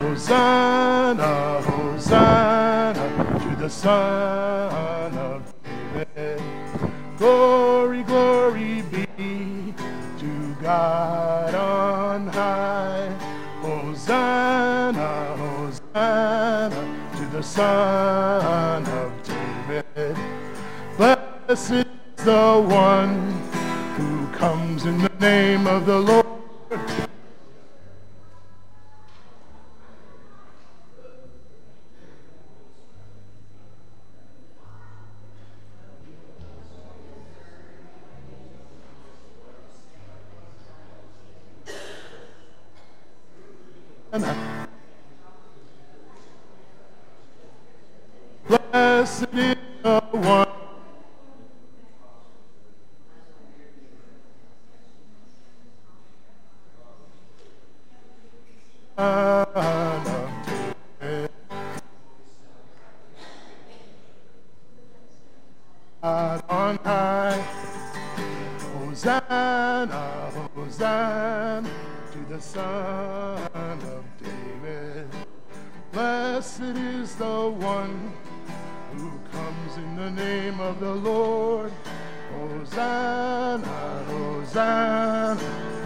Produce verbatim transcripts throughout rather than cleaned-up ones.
Hosanna, Hosanna to the Son of David. Glory, glory be to God on high. Hosanna, Hosanna to the Son of David. Blessed is the one who comes in the name of the Lord. Blessed is the one. God on high. Hosanna, Hosanna to the Son of David. Blessed is the one who comes in the name of the Lord. Hosanna, Hosanna,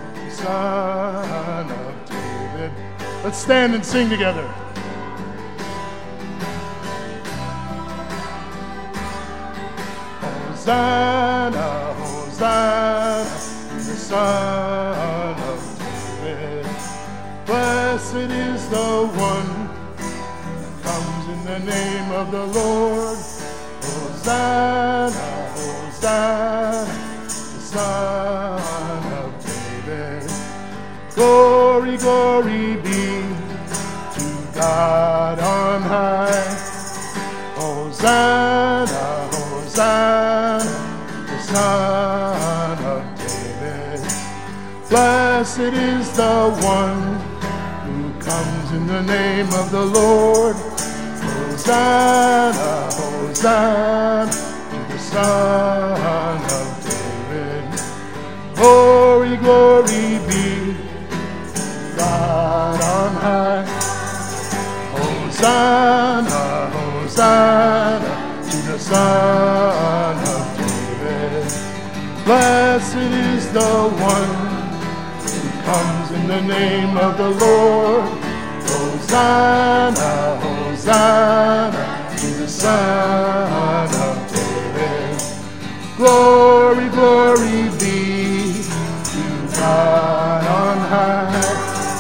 Son of David. Let's stand and sing together. Hosanna, Hosanna, the Son of David. Blessed is the one who comes in the name of the Lord. Hosanna, Hosanna, the Son of David. Glory, glory be to God on high. Hosanna, Hosanna, the Son of David. Blessed is the one who comes in the name of the Lord. Hosanna, Hosanna to the Son of David. Glory, glory be to God on high. Hosanna, Hosanna to the Son of David. Blessed is the one who comes in the name of the Lord. Hosanna, Hosanna to the Son of David. Glory, glory be to God on high.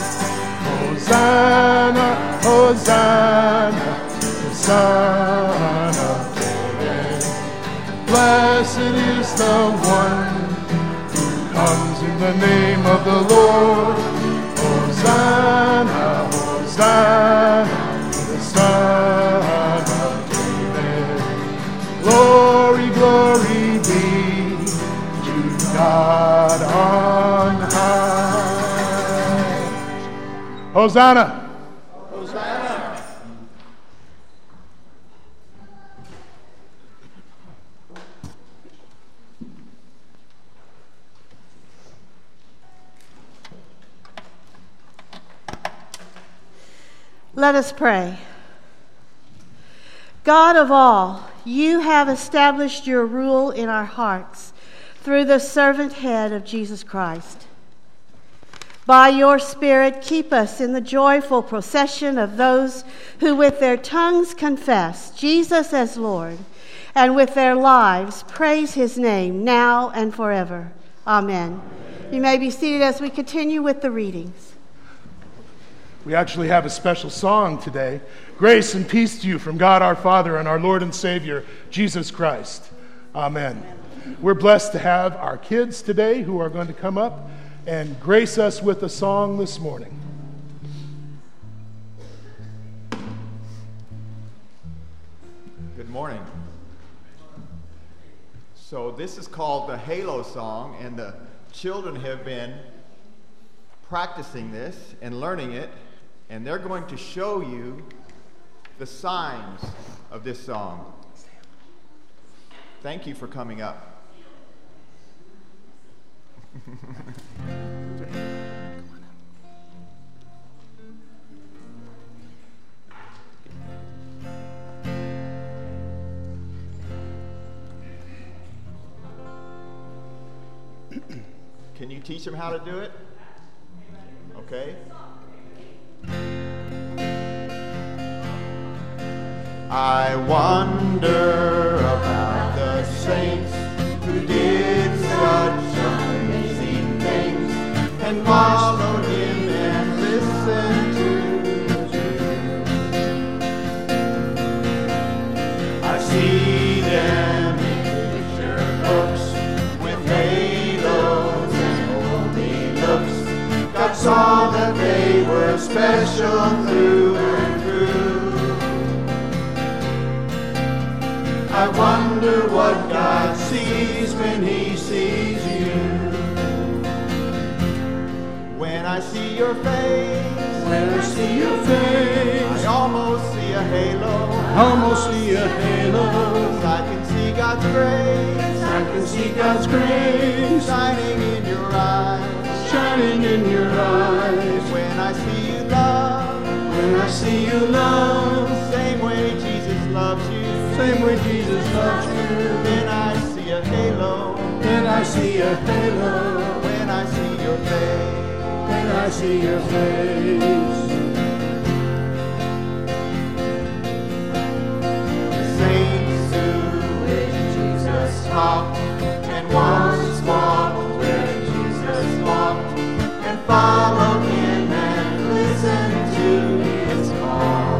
Hosanna, Hosanna to the Son of David. Blessed is the one who comes in the name of the Lord. Hosanna, Hosanna to the Son of David. Glory, glory be to God on high. Hosanna. Hosanna. Let us pray. God of all, you have established your rule in our hearts through the servant head of Jesus Christ. By your Spirit, keep us in the joyful procession of those who with their tongues confess Jesus as Lord, and with their lives praise his name now and forever. Amen. Amen. You may be seated as we continue with the readings. We actually have a special song today. Grace and peace to you from God our Father and our Lord and Savior, Jesus Christ. Amen. Amen. We're blessed to have our kids today who are going to come up and grace us with a song this morning. Good morning. So this is called the Halo song, and the children have been practicing this and learning it, and they're going to show you the signs of this song. Thank you for coming up. Can you teach them how to do it? Okay. I wonder about the saints who did such amazing things and followed him and listened to him. I see them in picture books with halos and holy looks. God saw that they were special through and through. I wonder what God sees when he sees you. When I see your face, when I see your face, I almost see a halo. I almost see a halo. I can see God's grace. I can see God's grace shining in your eyes. Shining in your eyes. When I see you love, when I see you love, same way Jesus loves you. Same way Jesus loves you. Then I see a halo. Then I see a halo. When I see your face. When I see your face. The saints who with Jesus talked and once walked where Jesus walked and followed him and listened to his call.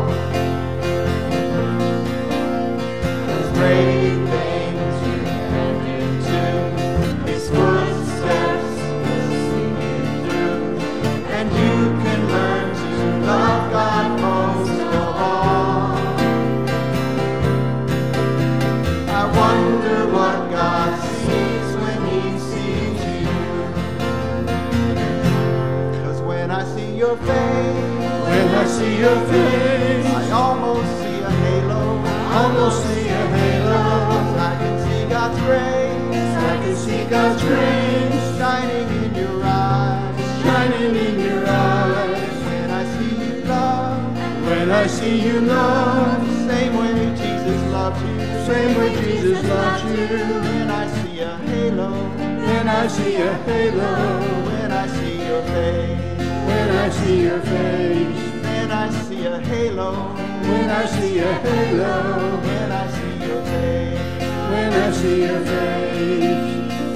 Great things you can into his footsteps leading through, and you can learn to love God most of all. I wonder what God sees when he sees you. 'Cause when I see your face, when I see your face, I almost see a halo. Almost see a halo. I can see God's grace. I can see God's grace shining in your eyes. Shining in your eyes. When I see you love. When I see you love. Same way Jesus loves you. Same way Jesus loves you. When I see a halo. When I see a halo. When I see your face. When I see your face. When I see a halo. When I see a halo. When I see your face. When I see your face.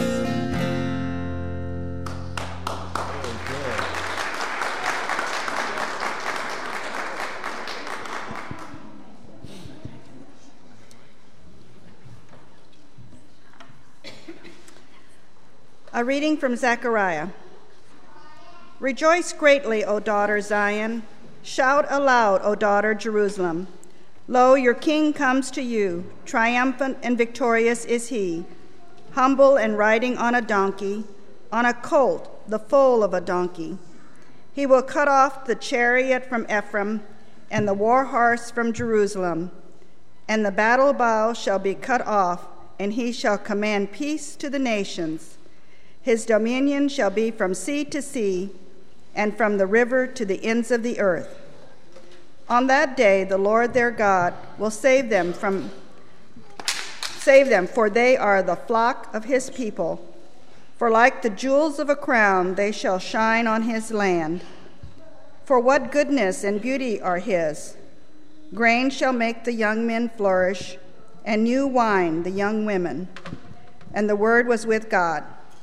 A reading from Zechariah. Rejoice greatly, O daughter Zion. Shout aloud, O daughter Jerusalem. Lo, your king comes to you. Triumphant and victorious is he, humble and riding on a donkey, on a colt, the foal of a donkey. He will cut off the chariot from Ephraim and the war horse from Jerusalem. And the battle bow shall be cut off, and he shall command peace to the nations. His dominion shall be from sea to sea, and from the river to the ends of the earth. On that day the Lord their God will save them from save them, for they are the flock of his people. For like the jewels of a crown they shall shine on his land. For what goodness and beauty are his. Grain shall make the young men flourish, and new wine the young women. And the word was with God.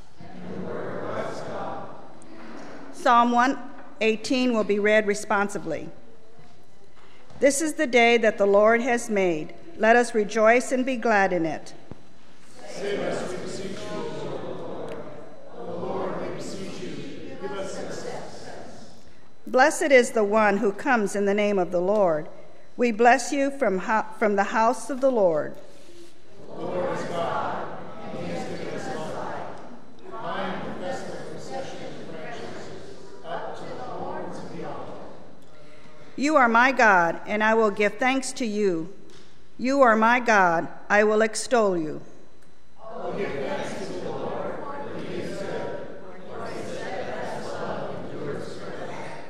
Psalm one eighteen will be read responsively. This is the day that the Lord has made. Let us rejoice and be glad in it. Save us, we beseech you, O Lord. O Lord, we beseech you, give us success. Blessed is the one who comes in the name of the Lord. We bless you from, ho- from the house of the Lord. The Lord is God, and he has given us life. Bind the festal procession of branches up to the horns of the altar. You are my God, and I will give thanks to you. You are my God, I will extol you. I will give thanks to the Lord, for he is good, for his steadfast love endures forever.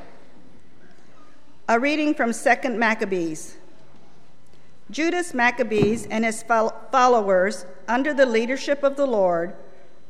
A reading from Second Maccabees. Judas Maccabees and his followers, under the leadership of the Lord,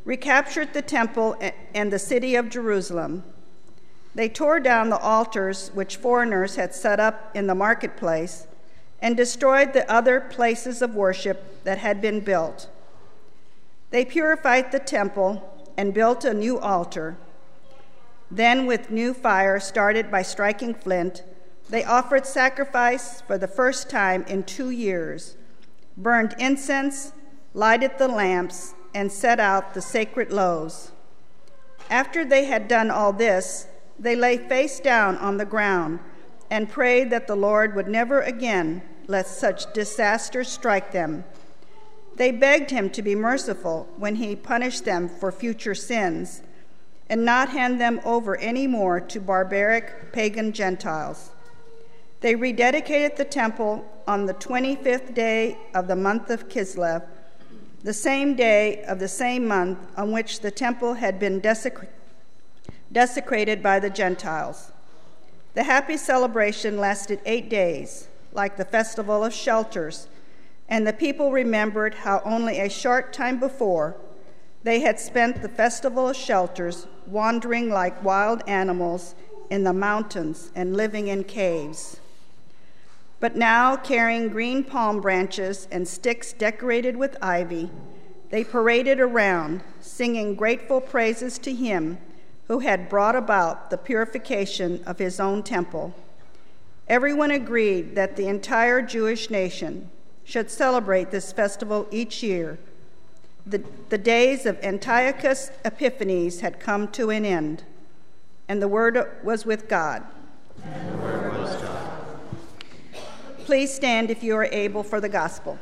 recaptured the temple and the city of Jerusalem. They tore down the altars which foreigners had set up in the marketplace and destroyed the other places of worship that had been built. They purified the temple and built a new altar. Then, with new fire started by striking flint, they offered sacrifice for the first time in two years, burned incense, lighted the lamps, and set out the sacred loaves. After they had done all this, they lay face down on the ground and prayed that the Lord would never again let such disaster strike them. They begged him to be merciful when he punished them for future sins, and not hand them over any more to barbaric pagan Gentiles. They rededicated the temple on the twenty-fifth day of the month of Kislev, the same day of the same month on which the temple had been desecra- desecrated by the Gentiles. The happy celebration lasted eight days, like the Festival of Shelters, and the people remembered how only a short time before they had spent the Festival of Shelters wandering like wild animals in the mountains and living in caves. But now, carrying green palm branches and sticks decorated with ivy, they paraded around, singing grateful praises to him who had brought about the purification of his own temple. Everyone agreed that the entire Jewish nation should celebrate this festival each year. The, the days of Antiochus Epiphanes had come to an end, and the word was with God. And the word was God. Please stand if you are able for the gospel.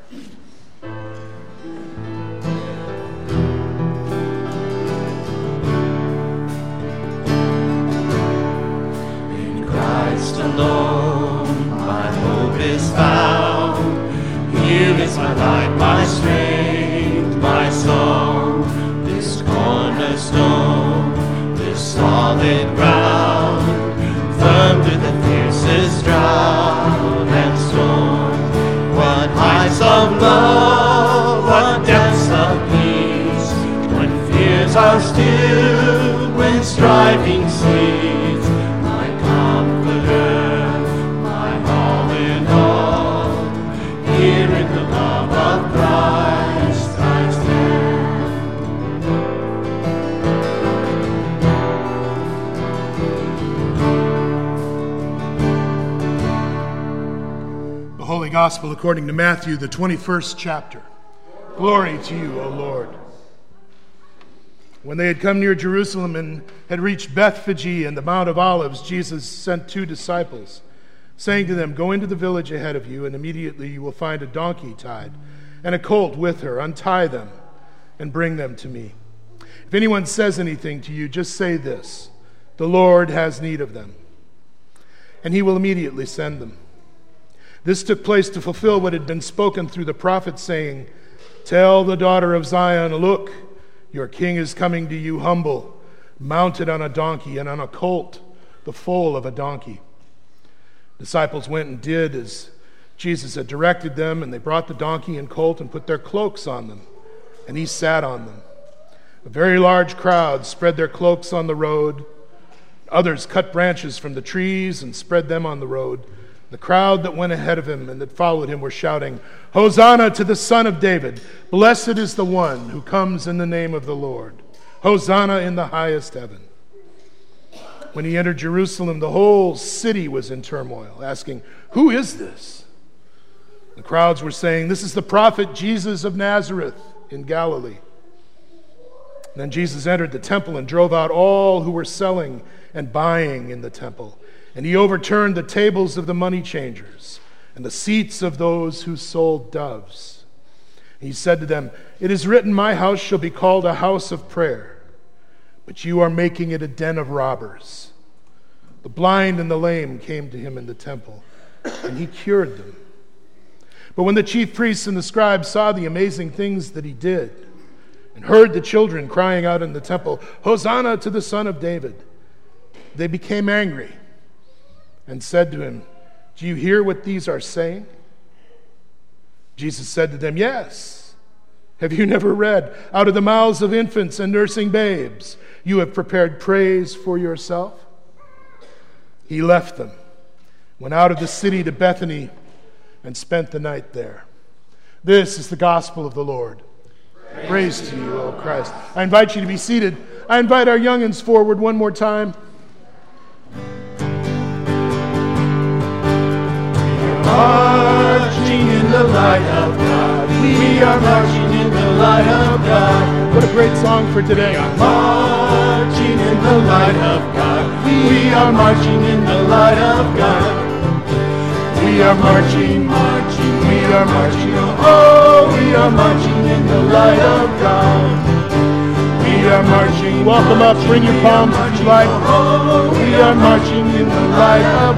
In Christ alone, my hope is found. Here is my light, my strength, my song. This cornerstone, this solid ground, firm through the fiercest drought and storm. What heights of love, what depths of peace, when fears are stilled, when striving cease. My comforter, my all in all, here in the love of Christ I stand. The Holy Gospel according to Matthew, the twenty-first chapter. Glory to you, O Lord. When they had come near Jerusalem and had reached Bethphage and the Mount of Olives, Jesus sent two disciples, saying to them, "Go into the village ahead of you, and immediately you will find a donkey tied and a colt with her. Untie them and bring them to me. If anyone says anything to you, just say this: 'The Lord has need of them,' and he will immediately send them." This took place to fulfill what had been spoken through the prophet, saying, "Tell the daughter of Zion, look, your king is coming to you humble, mounted on a donkey and on a colt, the foal of a donkey." Disciples went and did as Jesus had directed them, and they brought the donkey and colt and put their cloaks on them, and he sat on them. A very large crowd spread their cloaks on the road. Others cut branches from the trees and spread them on the road. The crowd that went ahead of him and that followed him were shouting, "Hosanna to the Son of David! Blessed is the one who comes in the name of the Lord! Hosanna in the highest heaven!" When he entered Jerusalem, the whole city was in turmoil, asking, "Who is this?" The crowds were saying, "This is the prophet Jesus of Nazareth in Galilee." Then Jesus entered the temple and drove out all who were selling and buying in the temple. And he overturned the tables of the money changers and the seats of those who sold doves. He said to them, "It is written, 'My house shall be called a house of prayer,' but you are making it a den of robbers." The blind and the lame came to him in the temple, and he cured them. But when the chief priests and the scribes saw the amazing things that he did, and heard the children crying out in the temple, "Hosanna to the Son of David," they became angry and said to him, "Do you hear what these are saying?" Jesus said to them, "Yes. Have you never read, out of the mouths of infants and nursing babes, you have prepared praise for yourself? He left them, went out of the city to Bethany, and spent the night there. This is the gospel of the Lord. Praise, Praise to you, O Christ. I invite you to be seated. I invite our young'uns forward one more time. Marching in the light of God. We are marching in the light of God. What a great song for today. We are marching in the light of God. We are marching in the light of God. We are marching, marching, we are marching, oh, we are marching in the light of God. We are marching. Welcome up, bring your palms if you like. Oh, we are marching in the light of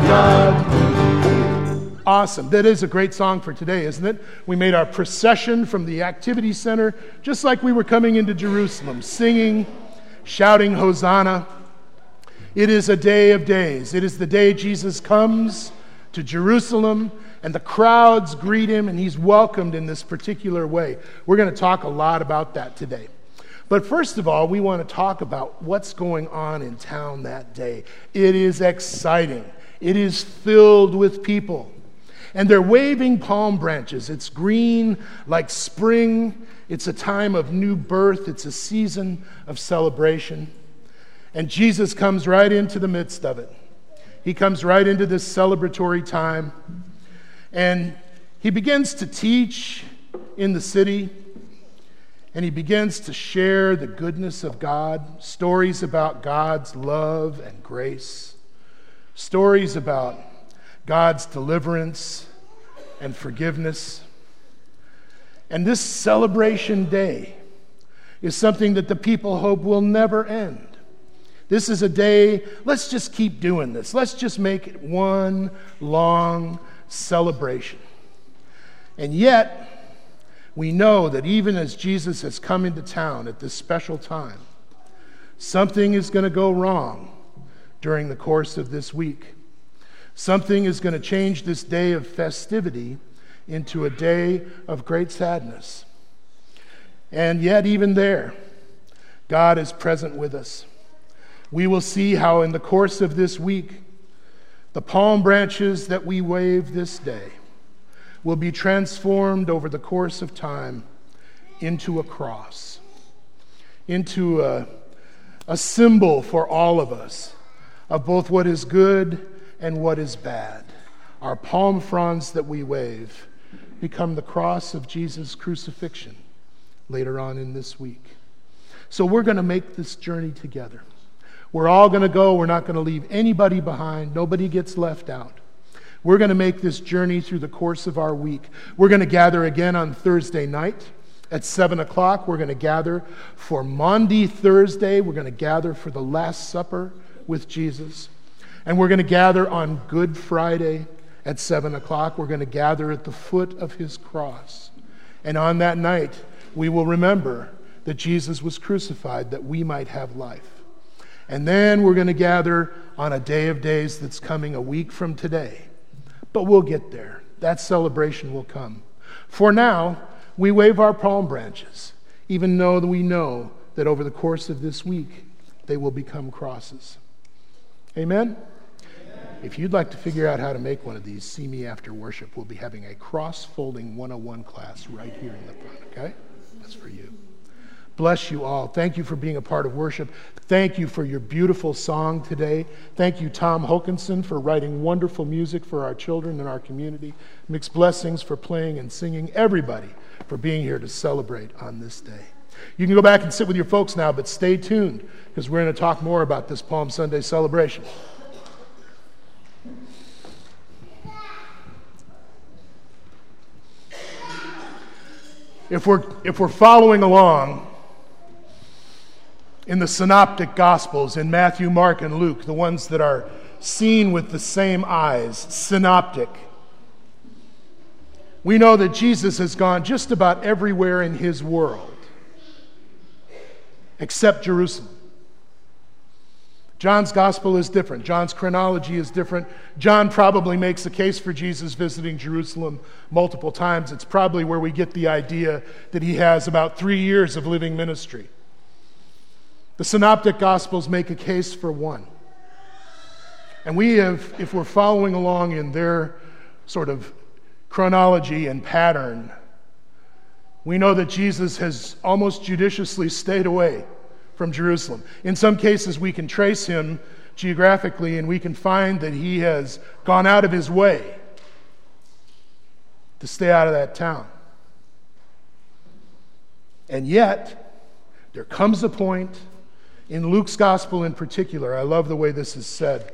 God. Awesome. That is a great song for today, isn't it? We made our procession from the activity center just like we were coming into Jerusalem, singing, shouting Hosanna. It is a day of days. It is the day Jesus comes to Jerusalem, and the crowds greet him, and he's welcomed in this particular way. We're going to talk a lot about that today. But first of all, we want to talk about what's going on in town that day. It is exciting. It is filled with people. And they're waving palm branches. It's green like spring. It's a time of new birth. It's a season of celebration. And Jesus comes right into the midst of it. He comes right into this celebratory time, and he begins to teach in the city, and he begins to share the goodness of God, stories about God's love and grace, stories about God's deliverance and forgiveness. And this celebration day is something that the people hope will never end. This is a day, let's just keep doing this. Let's just make it one long celebration. And yet, we know that even as Jesus has come into town at this special time, something is going to go wrong during the course of this week. Something is going to change this day of festivity into a day of great sadness. And yet, even there, God is present with us. We will see how in the course of this week, the palm branches that we wave this day will be transformed over the course of time into a cross, into a, a symbol for all of us of both what is good and what is bad. Our palm fronds that we wave become the cross of Jesus' crucifixion later on in this week. So we're going to make this journey together. We're all going to go. We're not going to leave anybody behind. Nobody gets left out. We're going to make this journey through the course of our week. We're going to gather again on Thursday night at seven o'clock. We're going to gather for Maundy Thursday. We're going to gather for the Last Supper with Jesus. And we're going to gather on Good Friday at seven o'clock. We're going to gather at the foot of his cross. And on that night, we will remember that Jesus was crucified that we might have life. And then we're going to gather on a day of days that's coming a week from today. But we'll get there. That celebration will come. For now, we wave our palm branches, even though we know that over the course of this week, they will become crosses. Amen? Amen? If you'd like to figure out how to make one of these, see me after worship. We'll be having a cross-folding one oh one class right here in the front, okay? That's for you. Bless you all. Thank you for being a part of worship. Thank you for your beautiful song today. Thank you, Tom Hokinson, for writing wonderful music for our children and our community. Mixed blessings for playing and singing. Everybody for being here to celebrate on this day. You can go back and sit with your folks now, but stay tuned because we're going to talk more about this Palm Sunday celebration. If we're, if we're following along in the synoptic gospels, in Matthew, Mark, and Luke, the ones that are seen with the same eyes, synoptic, we know that Jesus has gone just about everywhere in his world except Jerusalem. John's gospel is different. John's chronology is different. John probably makes a case for Jesus visiting Jerusalem multiple times. It's probably where we get the idea that he has about three years of living ministry. The synoptic gospels make a case for one. And we have, if we're following along in their sort of chronology and pattern, we know that Jesus has almost judiciously stayed away from Jerusalem. In some cases, we can trace him geographically, and we can find that he has gone out of his way to stay out of that town. And yet, there comes a point in Luke's gospel in particular, I love the way this is said,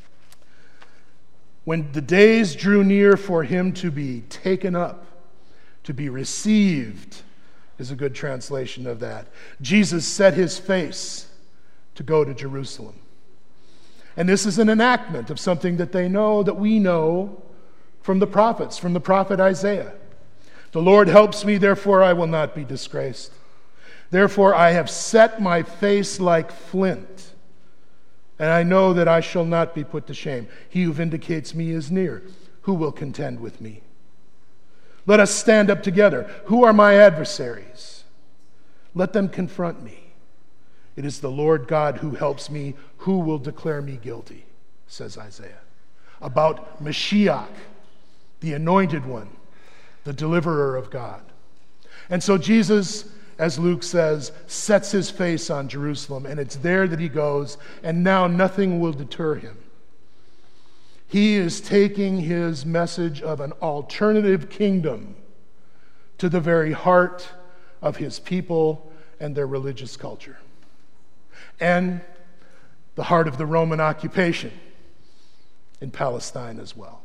when the days drew near for him to be taken up, to be received, is a good translation of that. Jesus set his face to go to Jerusalem. And this is an enactment of something that they know, that we know from the prophets, from the prophet Isaiah. The Lord helps me, therefore I will not be disgraced. Therefore I have set my face like flint, and I know that I shall not be put to shame. He who vindicates me is near. Who will contend with me? Let us stand up together. Who are my adversaries? Let them confront me. It is the Lord God who helps me. Who will declare me guilty? Says Isaiah. About Mashiach, the anointed one, the deliverer of God. And so Jesus, as Luke says, sets his face on Jerusalem, and it's there that he goes, and now nothing will deter him. He is taking his message of an alternative kingdom to the very heart of his people and their religious culture, and the heart of the Roman occupation in Palestine as well.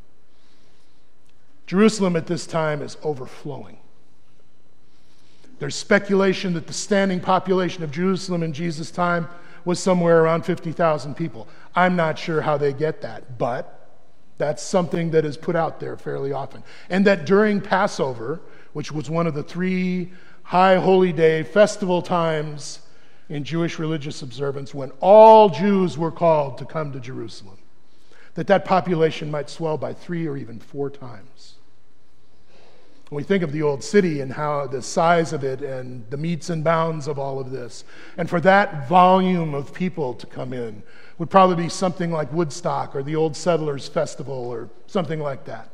Jerusalem at this time is overflowing. There's speculation that the standing population of Jerusalem in Jesus' time was somewhere around fifty thousand people. I'm not sure how they get that, but that's something that is put out there fairly often. And that during Passover, which was one of the three high holy day festival times in Jewish religious observance, when all Jews were called to come to Jerusalem, that that population might swell by three or even four times. When we think of the old city and how the size of it and the metes and bounds of all of this, and for that volume of people to come in would probably be something like Woodstock or the Old Settlers Festival or something like that.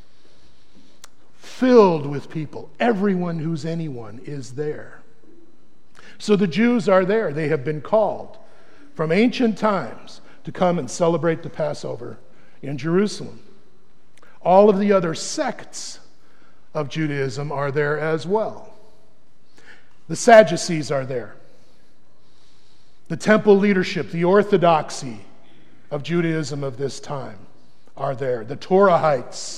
Filled with people. Everyone who's anyone is there. So the Jews are there. They have been called from ancient times to come and celebrate the Passover in Jerusalem. All of the other sects of Judaism are there as well. The Sadducees are there. The temple leadership, the orthodoxy of Judaism of this time are there. The Torahites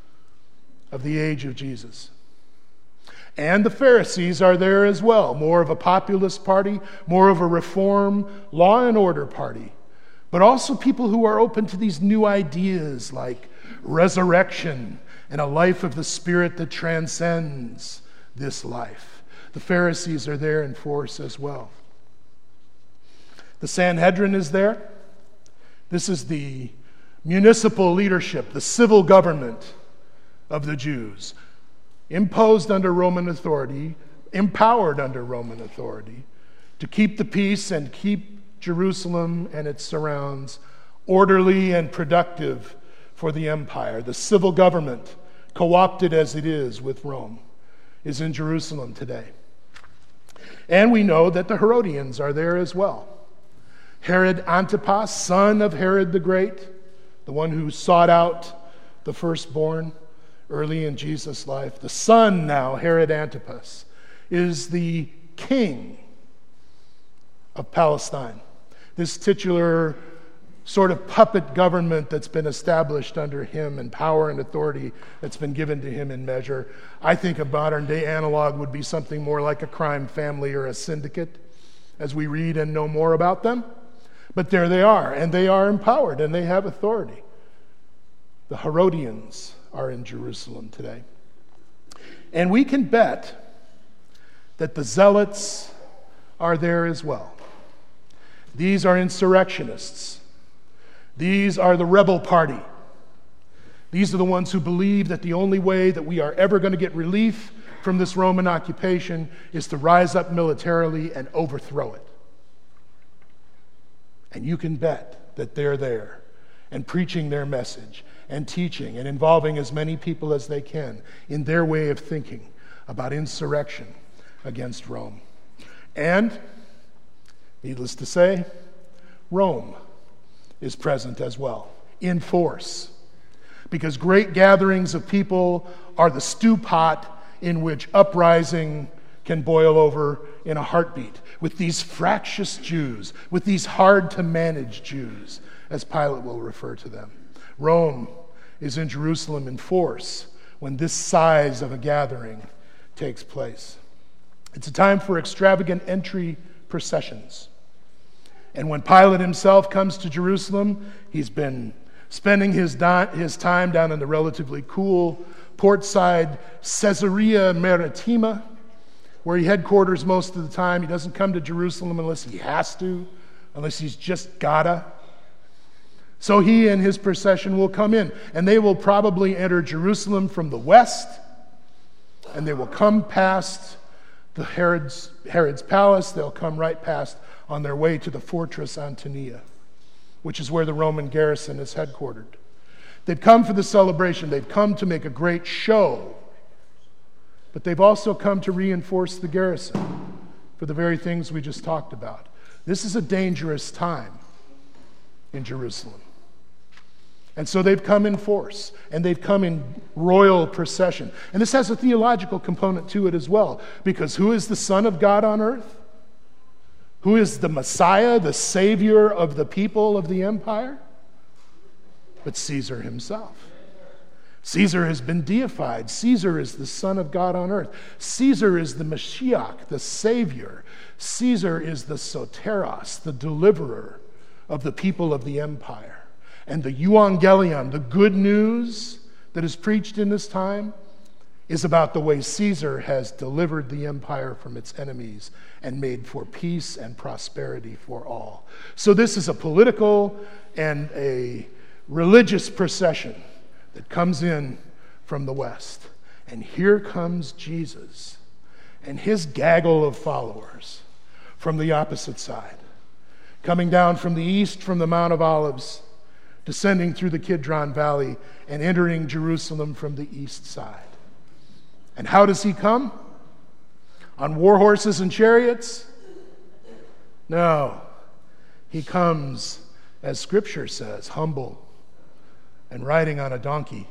of the age of Jesus. And the Pharisees are there as well. More of a populist party, more of a reform, law and order party. But also people who are open to these new ideas like resurrection and a life of the Spirit that transcends this life. The Pharisees are there in force as well. The Sanhedrin is there. This is the municipal leadership, the civil government of the Jews, imposed under Roman authority, empowered under Roman authority, to keep the peace and keep Jerusalem and its surrounds orderly and productive for the empire. The civil government, co-opted as it is with Rome, is in Jerusalem today. And we know that the Herodians are there as well. Herod Antipas, son of Herod the Great, the one who sought out the firstborn early in Jesus' life. The son now, Herod Antipas, is the king of Palestine. This titular sort of puppet government that's been established under him, and power and authority that's been given to him in measure. I think a modern day analog would be something more like a crime family or a syndicate as we read and know more about them. But there they are, and they are empowered, and they have authority. The Herodians are in Jerusalem today. And we can bet that the Zealots are there as well. These are insurrectionists. These are the rebel party. These are the ones who believe that the only way that we are ever going to get relief from this Roman occupation is to rise up militarily and overthrow it. And you can bet that they're there and preaching their message and teaching and involving as many people as they can in their way of thinking about insurrection against Rome. And, needless to say, Rome is present as well, in force. Because great gatherings of people are the stew pot in which uprising can boil over in a heartbeat, with these fractious Jews, with these hard-to-manage Jews, as Pilate will refer to them. Rome is in Jerusalem in force when this size of a gathering takes place. It's a time for extravagant entry processions. And when Pilate himself comes to Jerusalem, he's been spending his, di- his time down in the relatively cool portside Caesarea Maritima, where he headquarters most of the time. He doesn't come to Jerusalem unless he has to, unless he's just gotta. So he and his procession will come in, and they will probably enter Jerusalem from the west, and they will come past the Herod's, Herod's palace. They'll come right past on their way to the fortress Antonia, which is where the Roman garrison is headquartered. They've come for the celebration. They've come to make a great show. But they've also come to reinforce the garrison for the very things we just talked about. This is a dangerous time in Jerusalem. And so they've come in force, and they've come in royal procession. And this has a theological component to it as well, because who is the Son of God on earth? Who is the Messiah, the Savior of the people of the empire? But Caesar himself. Caesar has been deified. Caesar is the Son of God on earth. Caesar is the Mashiach, the Savior. Caesar is the Soteros, the deliverer of the people of the empire. And the euangelion, the good news that is preached in this time, is about the way Caesar has delivered the empire from its enemies and made for peace and prosperity for all. So this is a political and a religious procession that comes in from the west. And here comes Jesus and his gaggle of followers from the opposite side, coming down from the east from the Mount of Olives, descending through the Kidron Valley and entering Jerusalem from the east side. And how does he come? On war horses and chariots? No. He comes, as Scripture says, humble and riding on a donkey.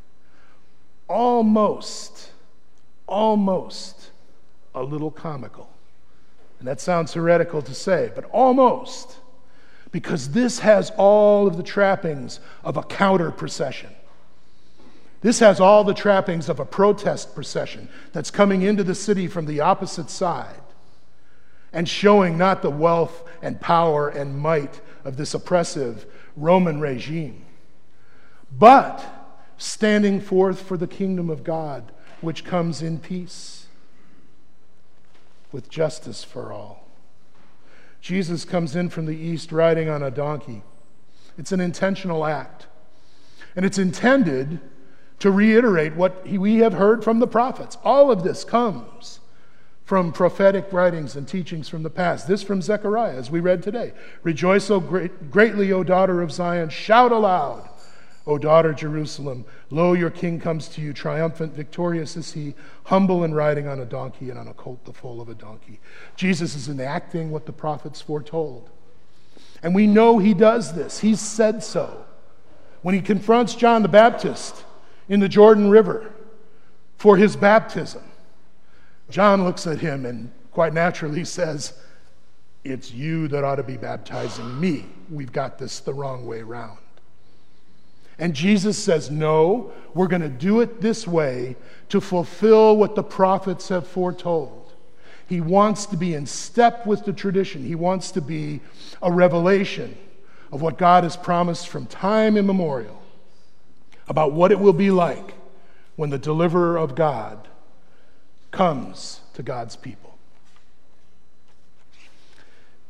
Almost, almost a little comical. And that sounds heretical to say, but almost. Because this has all of the trappings of a counter procession. This has all the trappings of a protest procession that's coming into the city from the opposite side and showing not the wealth and power and might of this oppressive Roman regime, but standing forth for the kingdom of God, which comes in peace with justice for all. Jesus comes in from the east riding on a donkey. It's an intentional act, and it's intended to reiterate what we have heard from the prophets. All of this comes from prophetic writings and teachings from the past. This from Zechariah, as we read today. Rejoice O great, greatly, O daughter of Zion. Shout aloud, O daughter Jerusalem. Lo, your king comes to you, triumphant, victorious is he, humble and riding on a donkey and on a colt the foal of a donkey. Jesus is enacting what the prophets foretold. And we know he does this. He's said so. When he confronts John the Baptist in the Jordan River for his baptism, John looks at him and quite naturally says, it's you that ought to be baptizing me. We've got this the wrong way around. And Jesus says, no, we're going to do it this way to fulfill what the prophets have foretold. He wants to be in step with the tradition. He wants to be a revelation of what God has promised from time immemorial about what it will be like when the deliverer of God comes to God's people.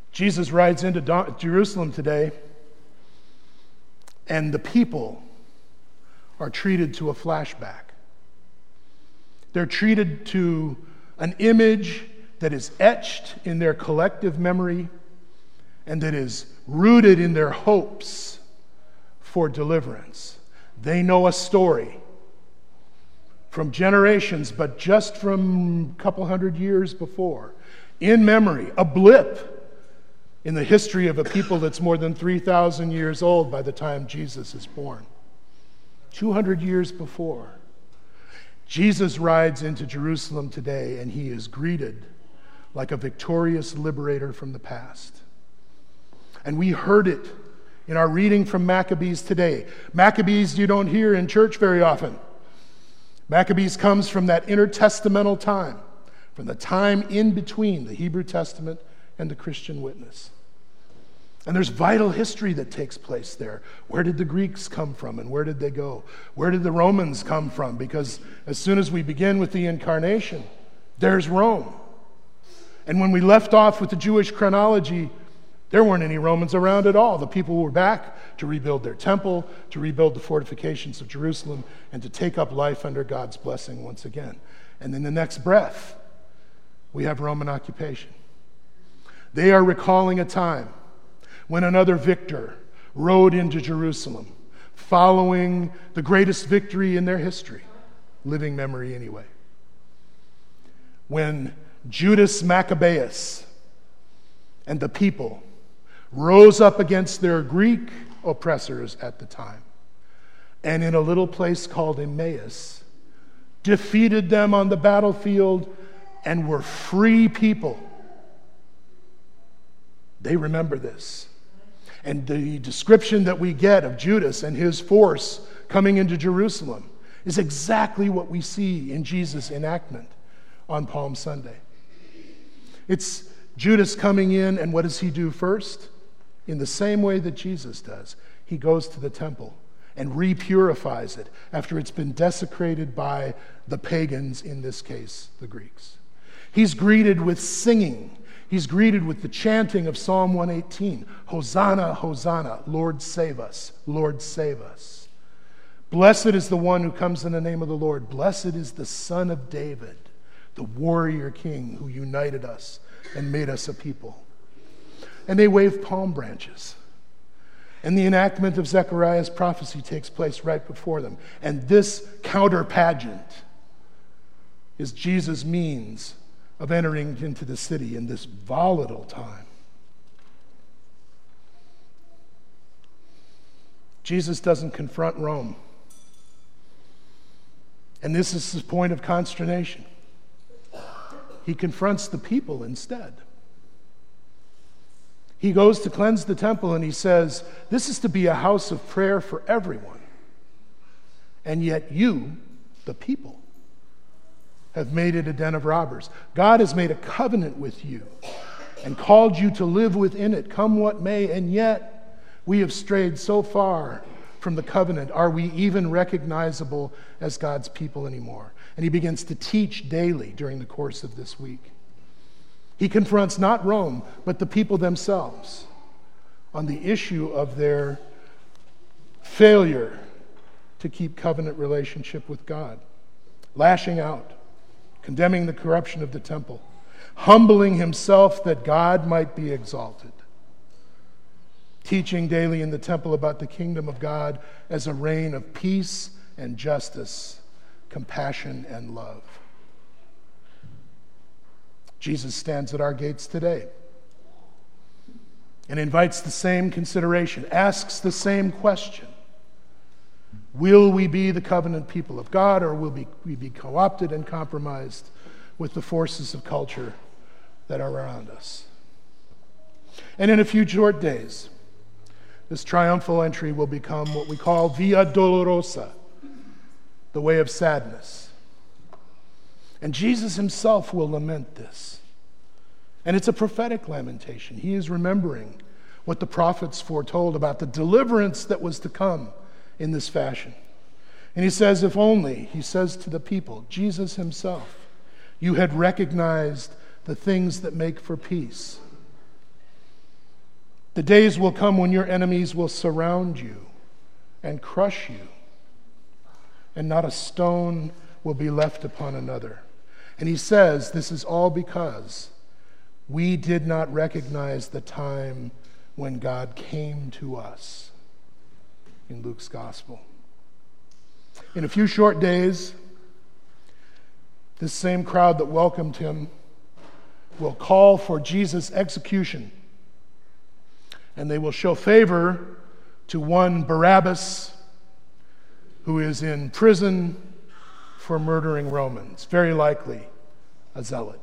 Jesus rides into Do- Jerusalem today, and the people are treated to a flashback. They're treated to an image that is etched in their collective memory and that is rooted in their hopes for deliverance. They know a story from generations, but just from a couple hundred years before, in memory, a blip in the history of a people that's more than three thousand years old by the time Jesus is born. two hundred years before. Jesus rides into Jerusalem today, and he is greeted like a victorious liberator from the past. And we heard it in our reading from Maccabees today. Maccabees you don't hear in church very often. Maccabees comes from that intertestamental time, from the time in between the Hebrew Testament and the Christian witness. And there's vital history that takes place there. Where did the Greeks come from and where did they go? Where did the Romans come from? Because as soon as we begin with the incarnation, there's Rome. And when we left off with the Jewish chronology, there weren't any Romans around at all. The people were back to rebuild their temple, to rebuild the fortifications of Jerusalem, and to take up life under God's blessing once again. And in the next breath, we have Roman occupation. They are recalling a time when another victor rode into Jerusalem, following the greatest victory in their history, living memory anyway. When Judas Maccabeus and the people rose up against their Greek oppressors at the time, and in a little place called Emmaus, defeated them on the battlefield and were free people. They remember this. And the description that we get of Judas and his force coming into Jerusalem is exactly what we see in Jesus' enactment on Palm Sunday. It's Judas coming in, and what does he do first? In the same way that Jesus does, he goes to the temple and repurifies it after it's been desecrated by the pagans, in this case, the Greeks. He's greeted with singing. He's greeted with the chanting of Psalm one eighteen. Hosanna, Hosanna, Lord save us, Lord save us. Blessed is the one who comes in the name of the Lord. Blessed is the Son of David, the warrior king who united us and made us a people. And they wave palm branches. And the enactment of Zechariah's prophecy takes place right before them. And this counter pageant is Jesus' means of entering into the city in this volatile time. Jesus doesn't confront Rome. And this is his point of consternation. He confronts the people instead. He goes to cleanse the temple and he says, this is to be a house of prayer for everyone. And yet you, the people, have made it a den of robbers. God has made a covenant with you and called you to live within it, come what may, and yet we have strayed so far from the covenant. Are we even recognizable as God's people anymore? And he begins to teach daily during the course of this week. He confronts not Rome, but the people themselves on the issue of their failure to keep covenant relationship with God, lashing out, condemning the corruption of the temple, humbling himself that God might be exalted, teaching daily in the temple about the kingdom of God as a reign of peace and justice, compassion and love. Jesus stands at our gates today and invites the same consideration, asks the same question. Will we be the covenant people of God, or will we be co-opted and compromised with the forces of culture that are around us? And in a few short days, this triumphal entry will become what we call Via Dolorosa, the way of sadness. And Jesus himself will lament this. And it's a prophetic lamentation. He is remembering what the prophets foretold about the deliverance that was to come in this fashion. And he says, if only, he says to the people, Jesus himself, you had recognized the things that make for peace. The days will come when your enemies will surround you and crush you, and not a stone will be left upon another. And he says this is all because we did not recognize the time when God came to us in Luke's gospel. In a few short days, this same crowd that welcomed him will call for Jesus' execution, and they will show favor to one Barabbas who is in prison for murdering Romans, very likely a zealot.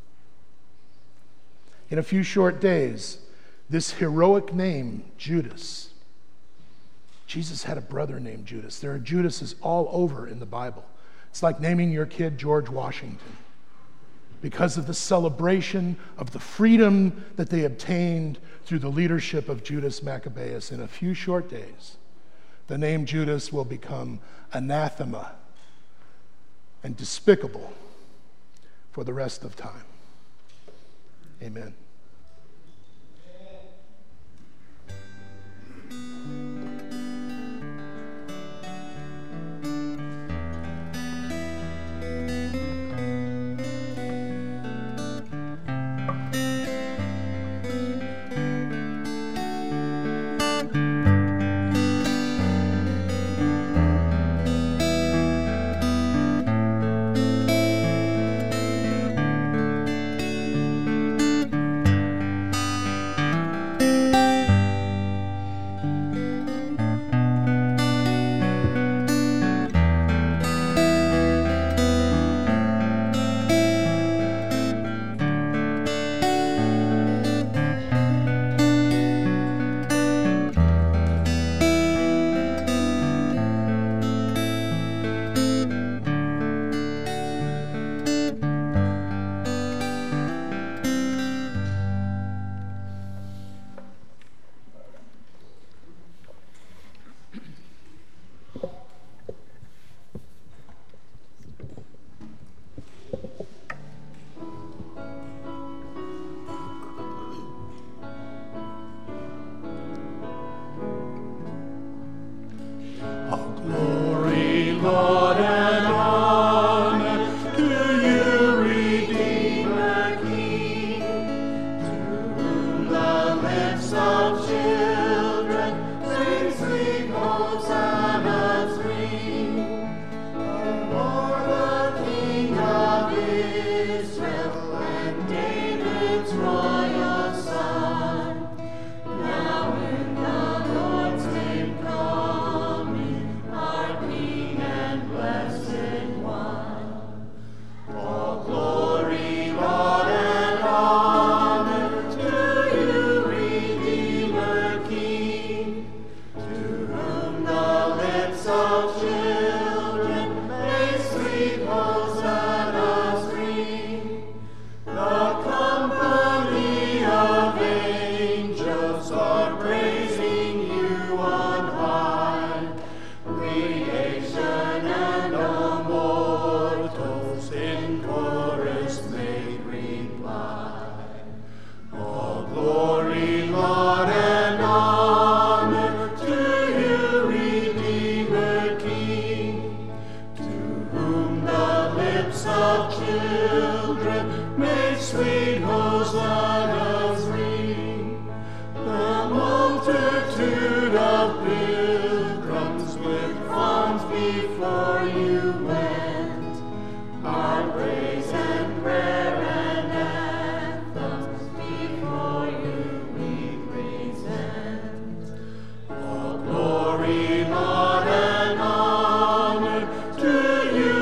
In a few short days, this heroic name, Judas. Jesus had a brother named Judas. There are Judases all over in the Bible. It's like naming your kid George Washington, because of the celebration of the freedom that they obtained through the leadership of Judas Maccabeus. In a few short days, the name Judas will become anathema and despicable for the rest of time. Amen.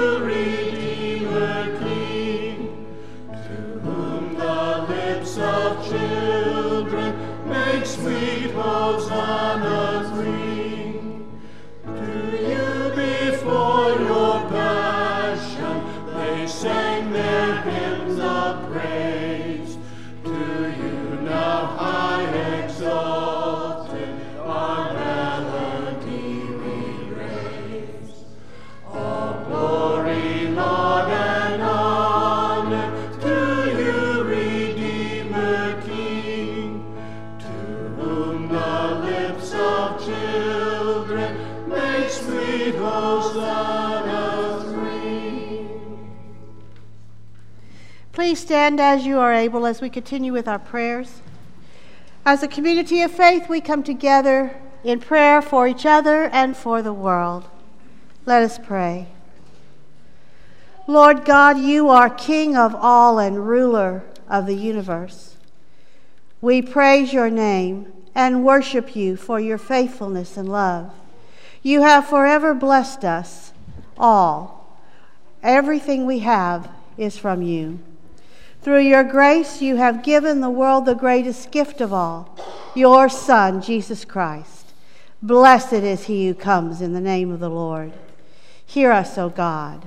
So please stand as you are able as we continue with our prayers? As a community of faith, we come together in prayer for each other and for the world. Let us pray. Lord God, you are King of all and ruler of the universe. We praise your name and worship you for your faithfulness and love. You have forever blessed us all. Everything we have is from you. Through your grace, you have given the world the greatest gift of all, your Son, Jesus Christ. Blessed is he who comes in the name of the Lord. Hear us, O God.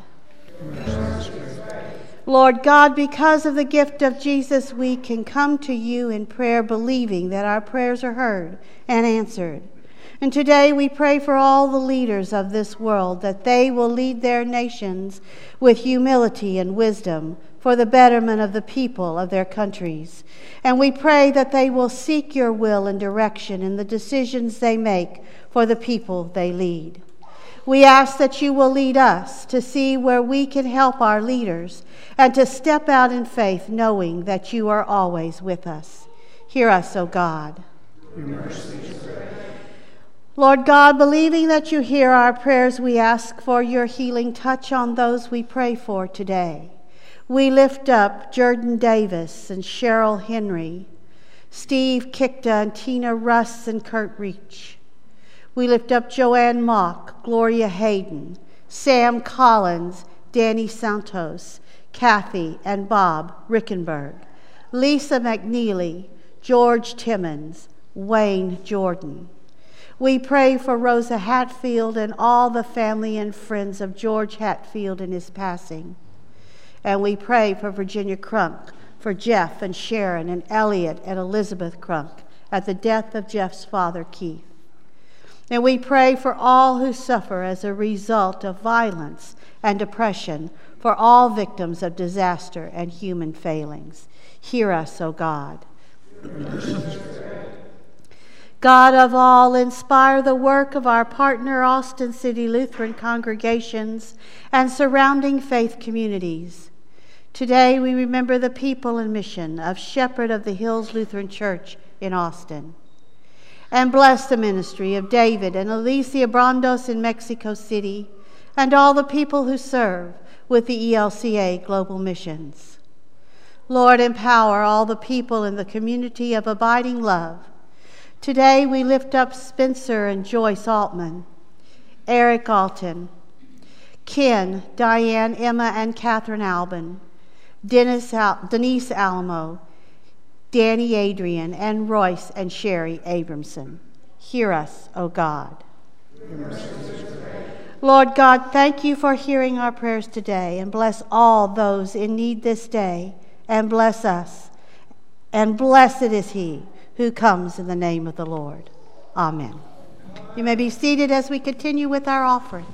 Lord God, because of the gift of Jesus, we can come to you in prayer believing that our prayers are heard and answered. And today we pray for all the leaders of this world, that they will lead their nations with humility and wisdom for the betterment of the people of their countries. And we pray that they will seek your will and direction in the decisions they make for the people they lead. We ask that you will lead us to see where we can help our leaders and to step out in faith, knowing that you are always with us. Hear us, O God. Your mercy. Lord God, believing that you hear our prayers, we ask for your healing touch on those we pray for today. We lift up Jordan Davis and Cheryl Henry, Steve Kikta and Tina Russ and Kurt Reach. We lift up Joanne Mock, Gloria Hayden, Sam Collins, Danny Santos, Kathy and Bob Rickenberg, Lisa McNeely, George Timmons, Wayne Jordan. We pray for Rosa Hatfield and all the family and friends of George Hatfield in his passing. And we pray for Virginia Crunk, for Jeff and Sharon and Elliot and Elizabeth Crunk at the death of Jeff's father, Keith. And we pray for all who suffer as a result of violence and depression, for all victims of disaster and human failings. Hear us, O God. God of all, inspire the work of our partner Austin City Lutheran congregations and surrounding faith communities. Today we remember the people and mission of Shepherd of the Hills Lutheran Church in Austin. And bless the ministry of David and Alicia Brandos in Mexico City and all the people who serve with the E L C A Global Missions. Lord, empower all the people in the community of abiding love. Today we lift up Spencer and Joyce Altman, Eric Alton, Ken, Diane, Emma, and Catherine Albin, Dennis Al- Denise Alamo, Danny Adrian, and Royce and Sherry Abramson. Hear us, O God. Lord God, thank you for hearing our prayers today, and bless all those in need this day, and bless us. And blessed is he who comes in the name of the Lord. Amen. You may be seated as we continue with our offerings.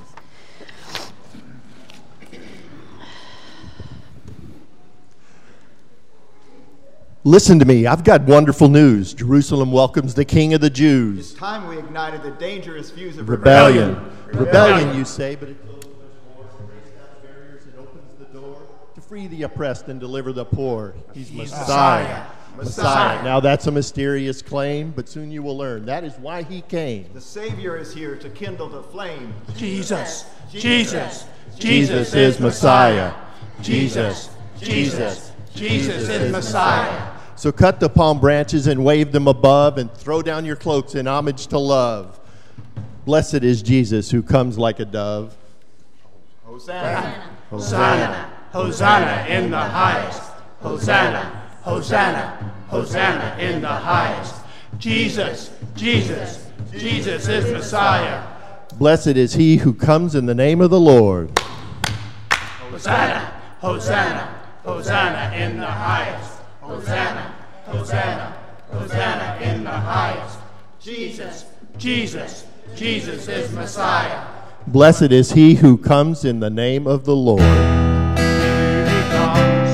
Listen to me. I've got wonderful news. Jerusalem welcomes the King of the Jews. It's time we ignited the dangerous fuse of Rebellion. rebellion. Rebellion, Rebellion you say, but it goes much more. It breaks down barriers and opens the door to free the oppressed and deliver the poor. He's Messiah. Messiah. Messiah. Now that's a mysterious claim, but soon you will learn. That is why he came. The Savior is here to kindle the flame. Jesus. Jesus. Jesus, Jesus is Messiah. Jesus. Jesus. Jesus is Messiah. So cut the palm branches and wave them above and throw down your cloaks in homage to love. Blessed is Jesus who comes like a dove. Hosanna. Hosanna. Hosanna in the highest. Hosanna. Hosanna. Hosanna in the highest. Jesus. Jesus. Jesus is Messiah. Blessed is he who comes in the name of the Lord. Hosanna. Hosanna. Hosanna in the highest. Hosanna, Hosanna, Hosanna in the highest. Jesus, Jesus, Jesus is Messiah. Blessed is he who comes in the name of the Lord. Here he comes.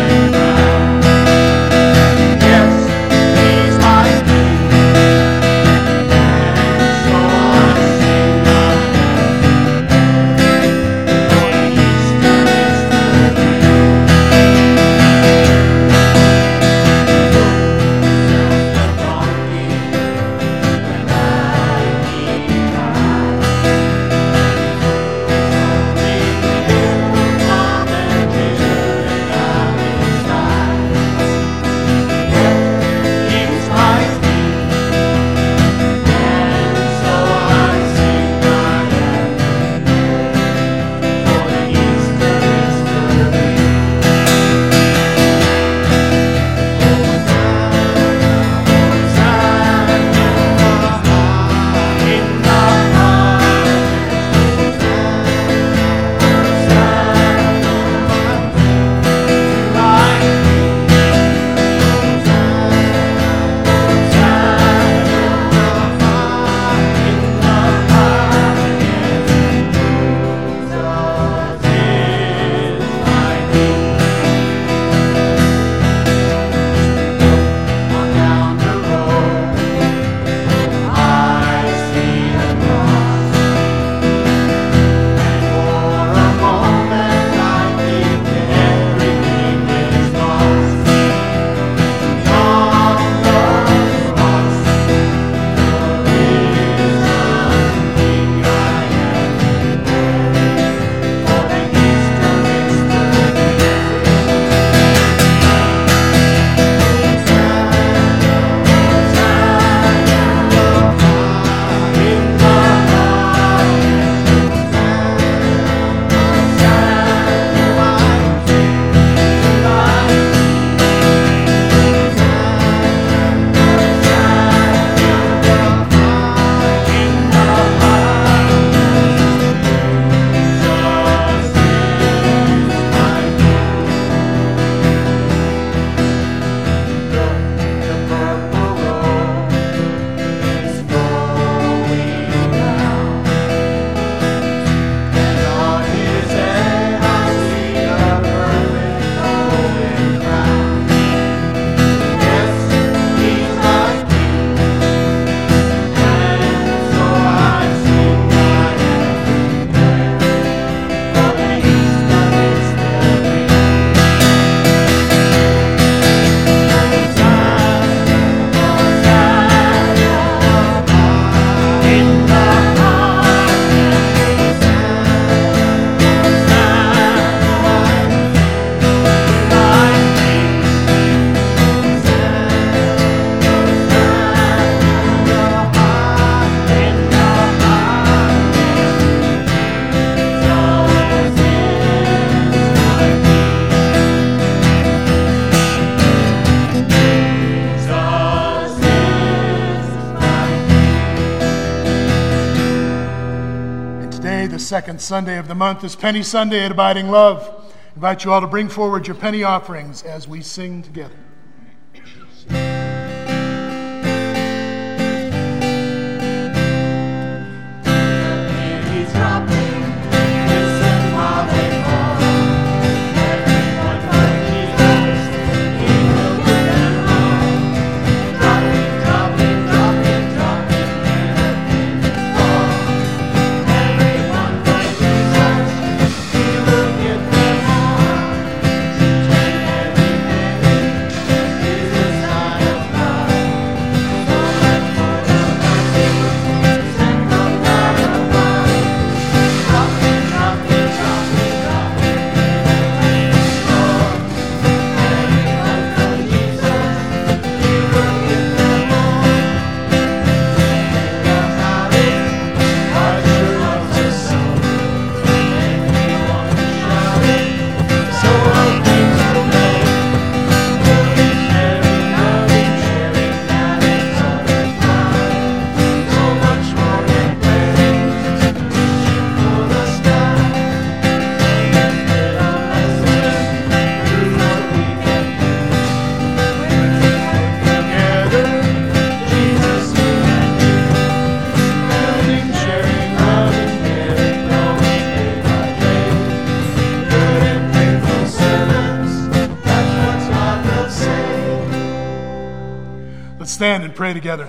Yes, he's my king. second Sunday of the month is Penny Sunday at Abiding Love. I invite you all to bring forward your penny offerings as we sing together. Stand and pray together.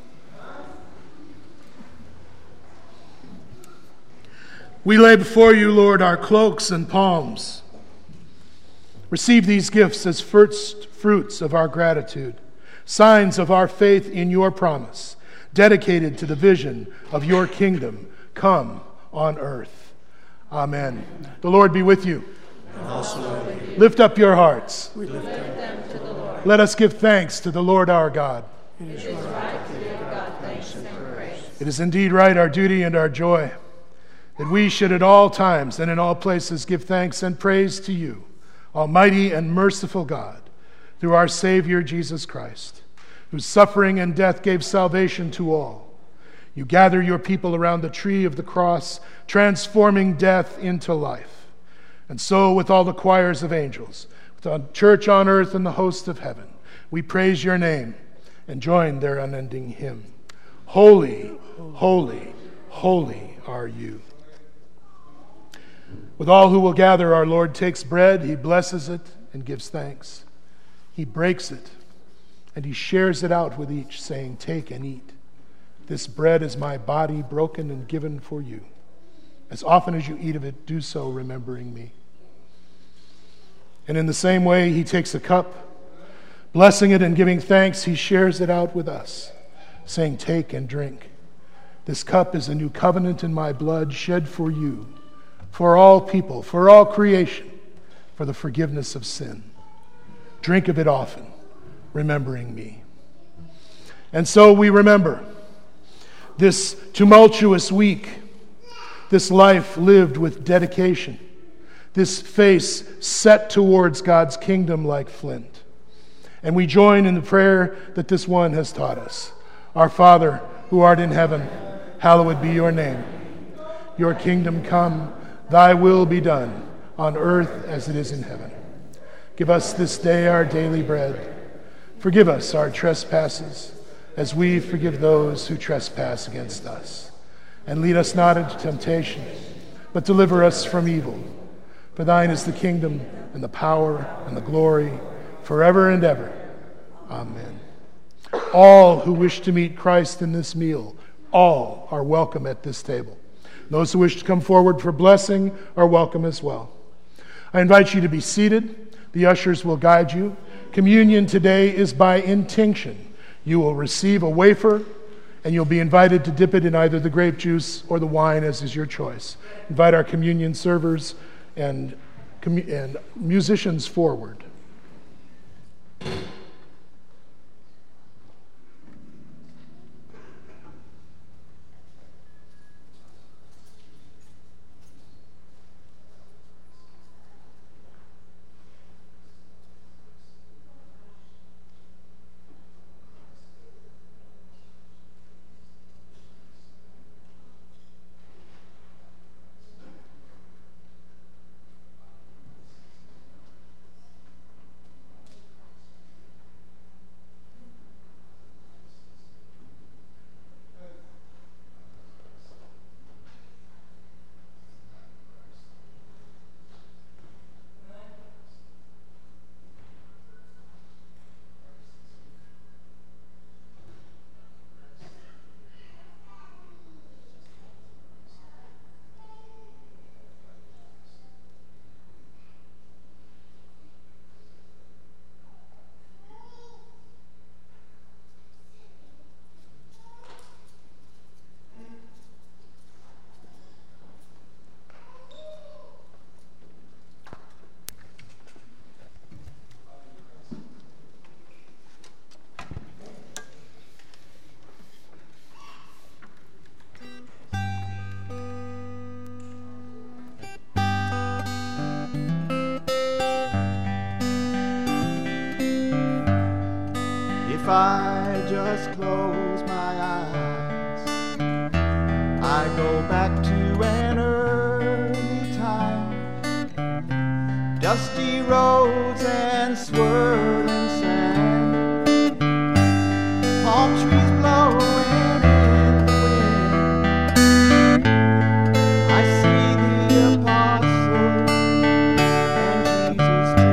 We lay before you, Lord, our cloaks and palms. Receive these gifts as first fruits of our gratitude, signs of our faith in your promise, dedicated to the vision of your kingdom come on earth. Amen. The Lord be with you. And also with you. Lift up your hearts. We lift them to the Lord. Let us give thanks to the Lord our God. It is right to give God thanks and praise. It is indeed right, our duty and our joy, that we should at all times and in all places give thanks and praise to you, Almighty and merciful God, through our Savior Jesus Christ, whose suffering and death gave salvation to all. You gather your people around the tree of the cross, transforming death into life. And so, with all the choirs of angels, with the church on earth and the host of heaven, we praise your name and join their unending hymn. Holy, holy, holy are you. With all who will gather, our Lord takes bread, he blesses it and gives thanks. He breaks it and he shares it out with each, saying, "Take and eat. This bread is my body broken and given for you. As often as you eat of it, do so remembering me." And in the same way, he takes a cup, blessing it and giving thanks, he shares it out with us, saying, "Take and drink. This cup is a new covenant in my blood, shed for you, for all people, for all creation, for the forgiveness of sin. Drink of it often, remembering me." And so we remember this tumultuous week, this life lived with dedication, this face set towards God's kingdom like flint. And we join in the prayer that this one has taught us. Our Father, who art in heaven, hallowed be your name. Your kingdom come, thy will be done, on earth as it is in heaven. Give us this day our daily bread. Forgive us our trespasses, as we forgive those who trespass against us. And lead us not into temptation, but deliver us from evil. For thine is the kingdom, and the power, and the glory, forever and ever. Amen. All who wish to meet Christ in this meal, all are welcome at this table. Those who wish to come forward for blessing are welcome as well. I invite you to be seated. The ushers will guide you. Communion today is by intinction. You will receive a wafer, and you'll be invited to dip it in either the grape juice or the wine, as is your choice. Invite our communion servers and, and musicians forward. If I just close my eyes, I go back to an early time, dusty roads and swirling sand, palm trees blowing in the wind. I see the apostles and Jesus too.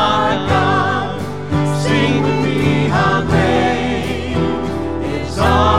Song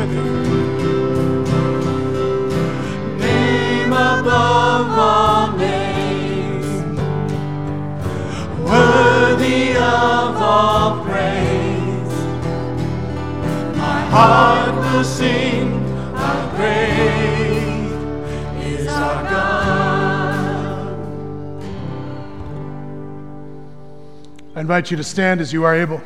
worthy. Name above all names, worthy of all praise. My heart will sing, how great is our God. I invite you to stand as you are able.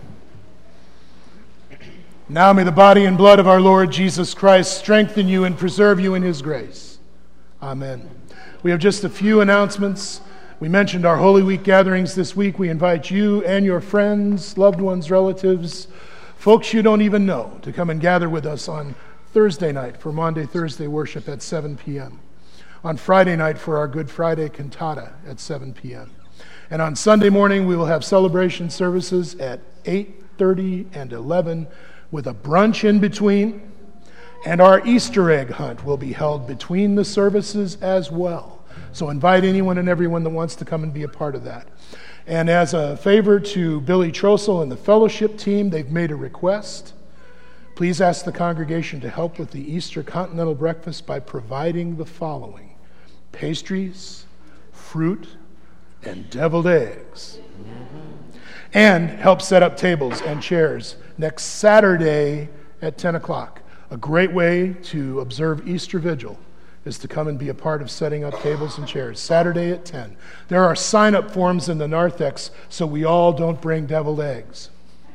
Now may the body and blood of our Lord Jesus Christ strengthen you and preserve you in his grace. Amen. We have just a few announcements. We mentioned our Holy Week gatherings this week. We invite you and your friends, loved ones, relatives, folks you don't even know, to come and gather with us on Thursday night for Maundy Thursday worship at seven p.m. On Friday night for our Good Friday cantata at seven p.m. And on Sunday morning we will have celebration services at eight thirty and eleven with a brunch in between. And our Easter egg hunt will be held between the services as well. So invite anyone and everyone that wants to come and be a part of that. And as a favor to Billy Trossel and the fellowship team, they've made a request. Please ask the congregation to help with the Easter continental breakfast by providing the following: pastries, fruit, and deviled eggs. And help set up tables and chairs next Saturday at ten o'clock. A great way to observe Easter Vigil is to come and be a part of setting up tables and chairs. Saturday at ten. There are sign-up forms in the narthex so we all don't bring deviled eggs.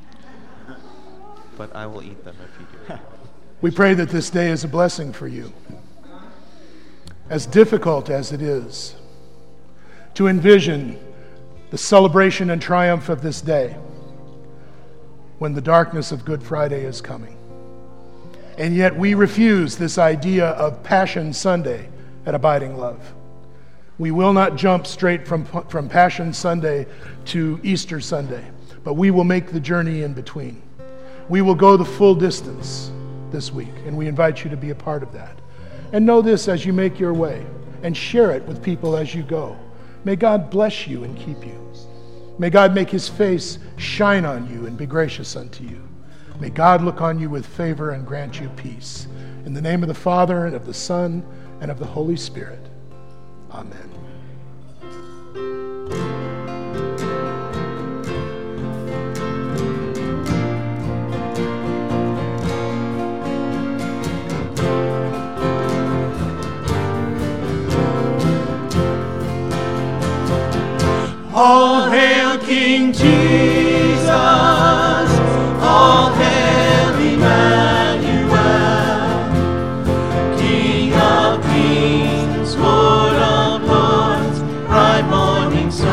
But I will eat them if you do. We pray that this day is a blessing for you. As difficult as it is to envision the celebration and triumph of this day, when the darkness of Good Friday is coming. And yet we refuse this idea of Passion Sunday at Abiding Love. We will not jump straight from, from Passion Sunday to Easter Sunday, but we will make the journey in between. We will go the full distance this week, and we invite you to be a part of that. And know this as you make your way, and share it with people as you go. May God bless you and keep you. May God make his face shine on you and be gracious unto you. May God look on you with favor and grant you peace. In the name of the Father, and of the Son, and of the Holy Spirit. Amen. All hail King Jesus, all hail Emmanuel, King of kings, Lord of lords, bright morning star.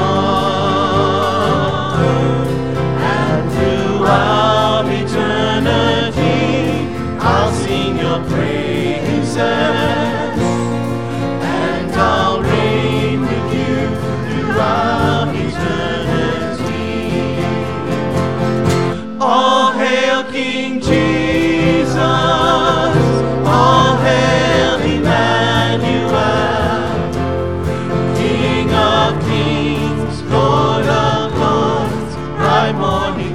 And throughout eternity, I'll sing your praises, and I'll reign with you throughout eternity. All hail King Jesus, all hail Emmanuel, King of kings, Lord of lords, bright morning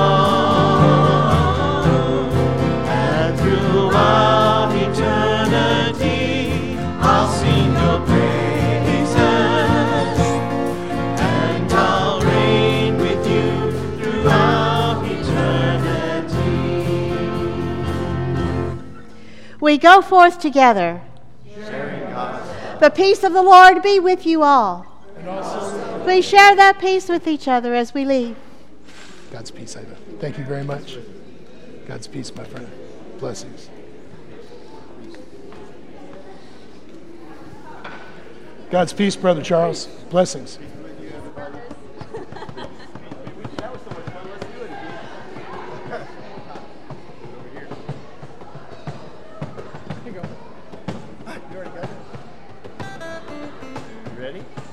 star. And throughout eternity, I'll sing your praises, and I'll reign with you throughout eternity. We go forth together. The peace of the Lord be with you all. Please share that peace with each other as we leave. God's peace, Iva. Thank you very much. God's peace, my friend. Blessings. God's peace, Brother Charles. Blessings. Ready?